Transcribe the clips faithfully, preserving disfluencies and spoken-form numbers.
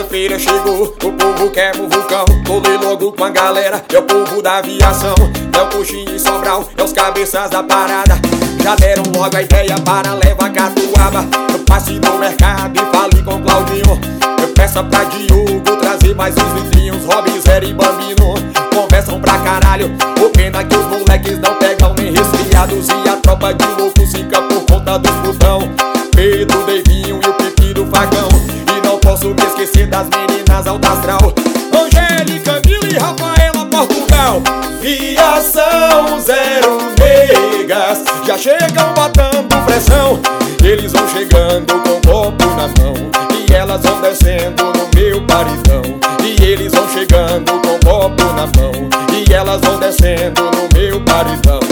Sexta-feira chegou, o povo quer o vulcão. Colei logo com a galera, é o povo da aviação. É o Coxinha e Sobral, é os cabeças da parada. Já deram logo a ideia para levar catuaba. Eu passei no mercado e falei com o Claudinho. Eu peço pra Diogo trazer mais uns litrinhos. Robin, Zé e Bambino conversam pra caralho. O pena que os moleques não pegam nem resfriados. E a tropa de loucos fica por conta dos putão. Pedro, Devinho e o Pipi do Facão. E não posso me esquecer das meninas alta astral, Angélica, Camila e Rafaela, Portugal. Viação zero negas, já chegam botando pressão. Eles vão chegando com copo na mão e elas vão descendo no meu paredão. E eles vão chegando com copo na mão e elas vão descendo no meu paredão.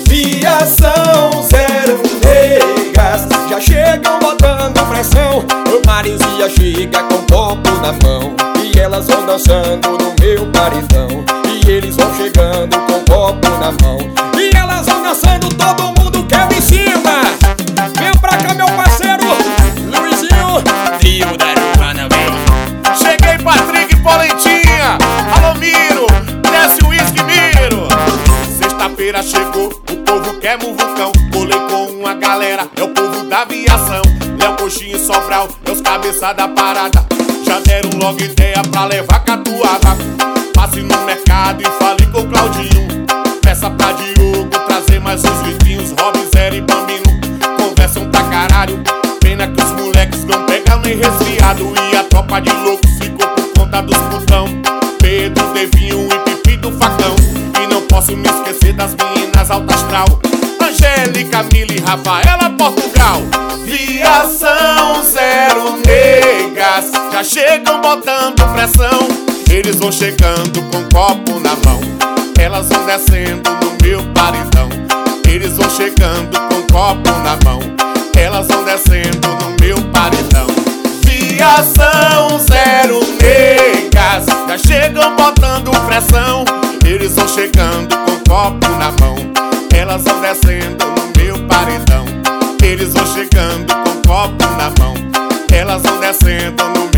Viação zero negas, já chegam botando pressão. O Marizia chega com copo na mão e elas vão dançando no meu paredão. E eles vão chegando com copo na mão e elas vão dançando, todo mundo quer em cima. Vem pra cá, meu parceiro Luizinho, trio da Urbana, vem. Cheguei, Patrick e Polentinha. Alô, Miro, desce o uísque, Miro. Sexta-feira chegou, o povo quer vulcão. Colei com uma galera, é o povo da aviação. Léo, Coxinha e Sobral, é os cabeça da parada. Já deram logo ideia pra levar catuaba. Passe no mercado e fale com o Claudinho. Peça pra Diogo trazer mais uns litrinhos. Robin, Zé e Bambino conversam pra caralho. Pena que os moleques não pegam nem resfriado. E a tropa de loucos ficou por conta dos putão. Pedro, Devinho e Pipi do Facão. E não posso me esquecer das meninas alta astral, Angélica, Camila e Rafaela, Portugal. Viação zero negas, já chegam botando pressão. Eles vão chegando com copo na mão, elas vão descendo no meu paredão. Eles vão chegando com copo na mão, elas vão descendo no meu paredão. Viação zero negas, já chegam botando pressão. Eles vão chegando com copo na mão, elas vão descendo no meu paredão. Eles vão chegando com copo na mão, elas vão descendo no